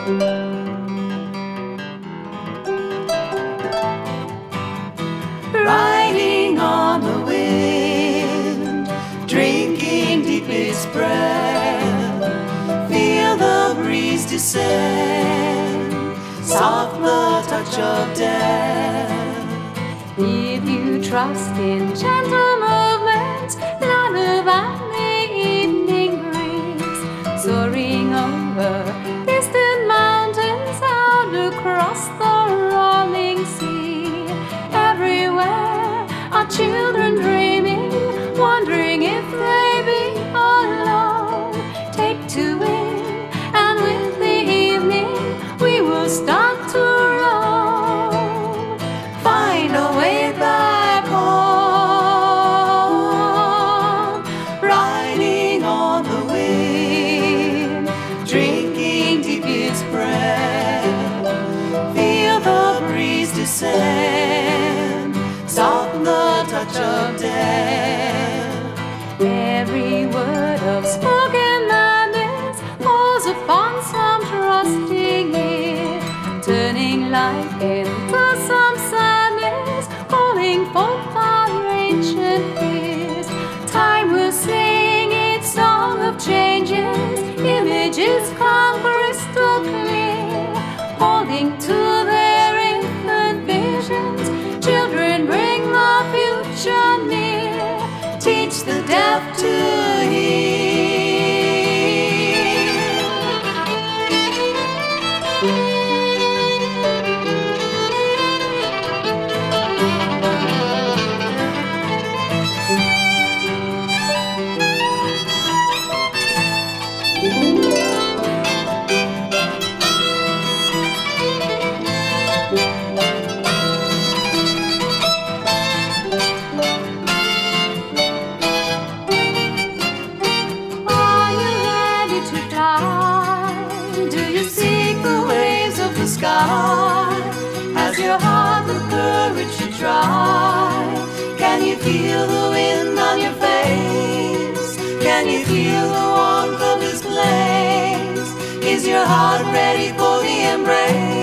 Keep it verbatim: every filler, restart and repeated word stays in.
Riding on the wind, drinking deep its breath, feel the breeze descend, soft the touch of death. If you trust in gentle movements, lullaby the evening breeze, soaring over distant mountains, out across the rolling sea. Everywhere are children dreaming, wondering if they be alone. Take to it, and with the evening we will start to roam, find a way back home. Riding on the wind, drinking deep its breath, feel the breeze descend, soften the touch of death. Every word of spoken madness falls upon some trusting ear, turning light into some sadness, calling forth our ancient fears. Time will sing its song of changes, images come crystal clear, holding to their infant visions. Children bring the future near, teach the deaf to hear. Are you ready to fly? Do you seek the waves of the Sky, has your heart the courage to try? Can you feel the wind on your face? Can you feel the warmth of his place? Is your heart ready for the embrace?